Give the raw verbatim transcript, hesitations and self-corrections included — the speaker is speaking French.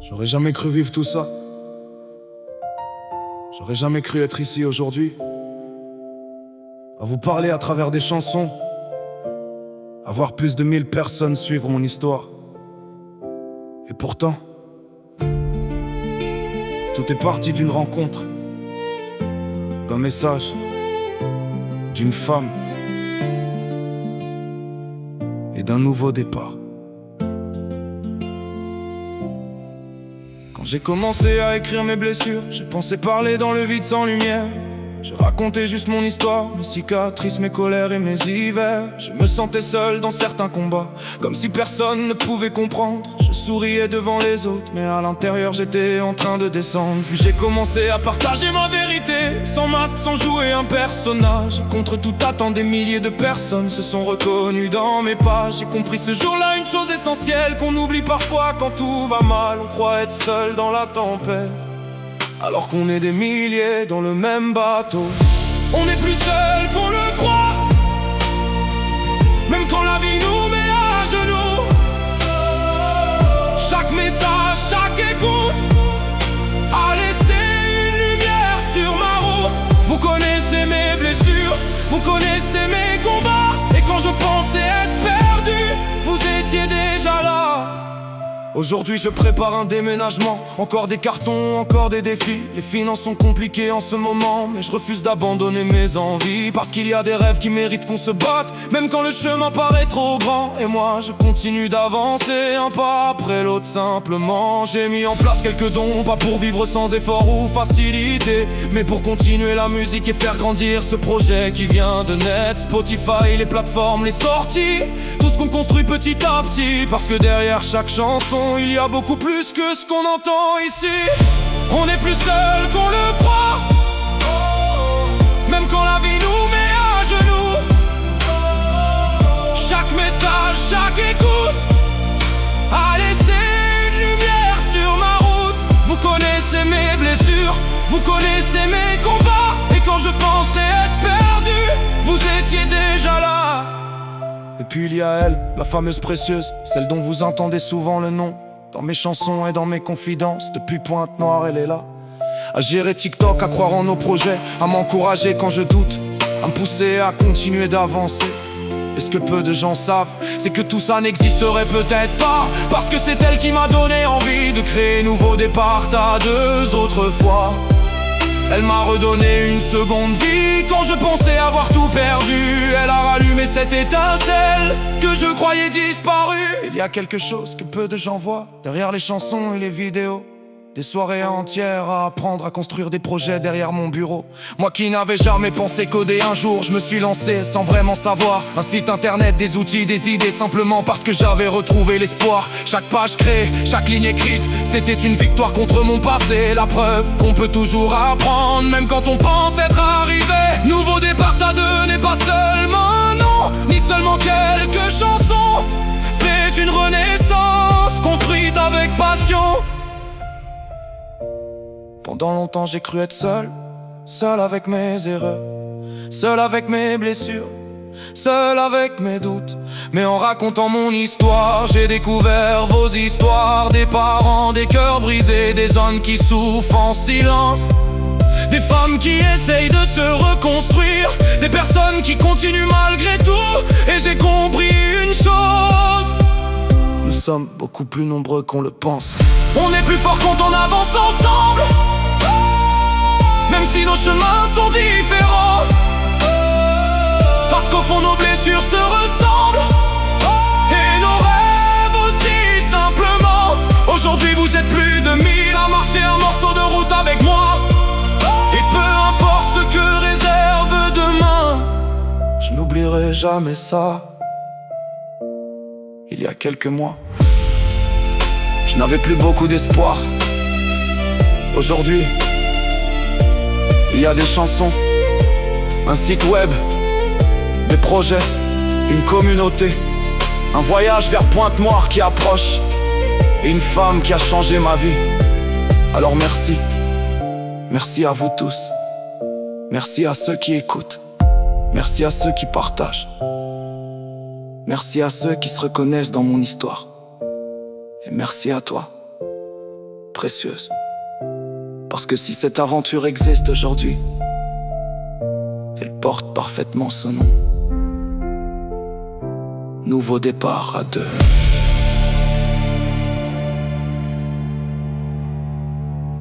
J'aurais jamais cru vivre tout ça. J'aurais jamais cru être ici aujourd'hui, à vous parler à travers des chansons, à voir plus de mille personnes suivre mon histoire. Et pourtant, tout est parti d'une rencontre, d'un message, d'une femme et d'un nouveau départ. Quand j'ai commencé à écrire mes blessures, j'ai pensé parler dans le vide sans lumière. Je racontais juste mon histoire, mes cicatrices, mes colères et mes hivers. Je me sentais seul dans certains combats, comme si personne ne pouvait comprendre. Je souriais devant les autres, mais à l'intérieur j'étais en train de descendre. Puis j'ai commencé à partager ma vérité, sans masque, sans jouer un personnage. Contre toute attente, des milliers de personnes se sont reconnues dans mes pages. J'ai compris ce jour-là une chose essentielle qu'on oublie parfois quand tout va mal. On croit être seul dans la tempête, alors qu'on est des milliers dans le même bateau. On n'est plus seul qu'on le croit, même quand la vie nous met à genoux. Chaque message, chaque écoute a laissé une lumière sur ma route. Vous connaissez mes blessures, vous connaissez mes combats. Et quand je pensais être perdu, vous étiez déjà là. Aujourd'hui je prépare un déménagement, encore des cartons, encore des défis. Les finances sont compliquées en ce moment, mais je refuse d'abandonner mes envies. Parce qu'il y a des rêves qui méritent qu'on se batte, même quand le chemin paraît trop grand. Et moi je continue d'avancer, un pas après l'autre simplement. J'ai mis en place quelques dons, pas pour vivre sans effort ou facilité, mais pour continuer la musique et faire grandir ce projet qui vient de naître. Spotify, les plateformes, les sorties, tout ce qu'on construit petit à petit. Parce que derrière chaque chanson, il y a beaucoup plus que ce qu'on entend ici. On n'est plus seul qu'on le croit, même quand la vie nous met à genoux. Chaque message, chaque écoute a laissé une lumière sur ma route. Vous connaissez mes blessures, vous connaissez mes combats. Et quand je pensais être perdu, vous étiez déjà là. Et puis il y a elle, la fameuse précieuse, celle dont vous entendez souvent le nom dans mes chansons et dans mes confidences. Depuis Pointe-Noire, elle est là, à gérer TikTok, à croire en nos projets, à m'encourager quand je doute, à me pousser à continuer d'avancer. Et ce que peu de gens savent, c'est que tout ça n'existerait peut-être pas, parce que c'est elle qui m'a donné envie de créer nouveau départ à deux autrefois. Elle m'a redonné une seconde vie quand je pensais avoir tout perdu. Elle a rallumé cette étincelle que je croyais disparue. Il y a quelque chose que peu de gens voient derrière les chansons et les vidéos. Des soirées entières à apprendre à construire des projets derrière mon bureau. Moi qui n'avais jamais pensé coder un jour, je me suis lancé sans vraiment savoir. Un site internet, des outils, des idées, simplement parce que j'avais retrouvé l'espoir. Chaque page créée, chaque ligne écrite, c'était une victoire contre mon passé. La preuve qu'on peut toujours apprendre, même quand on pense être arrivé. Nouveau départ à deux n'est pas seulement un nom, ni seulement quelques chansons. C'est une renaissance construite avec passion. Pendant longtemps j'ai cru être seul, seul avec mes erreurs, seul avec mes blessures, seul avec mes doutes. Mais en racontant mon histoire, j'ai découvert vos histoires. Des parents, des cœurs brisés, des hommes qui souffrent en silence, des femmes qui essayent de se reconstruire, des personnes qui continuent malgré tout. Et j'ai compris une chose: nous sommes beaucoup plus nombreux qu'on le pense. On est plus fort quand on avance ensemble, même si nos chemins sont différents. Parce qu'au fond nos blessures se ressemblent, et nos rêves aussi simplement. Aujourd'hui vous êtes plus de mille à marcher un morceau de route avec moi. Et peu importe ce que réserve demain, je n'oublierai jamais ça. Il y a quelques mois, je n'avais plus beaucoup d'espoir. Aujourd'hui, il y a des chansons, un site web, des projets, une communauté, un voyage vers Pointe-Noire qui approche, et une femme qui a changé ma vie. Alors merci, merci à vous tous. Merci à ceux qui écoutent, merci à ceux qui partagent, merci à ceux qui se reconnaissent dans mon histoire. Et merci à toi. précieuse. Parce que si cette aventure existe aujourd'hui, elle porte parfaitement son nom. Nouveau départ à deux.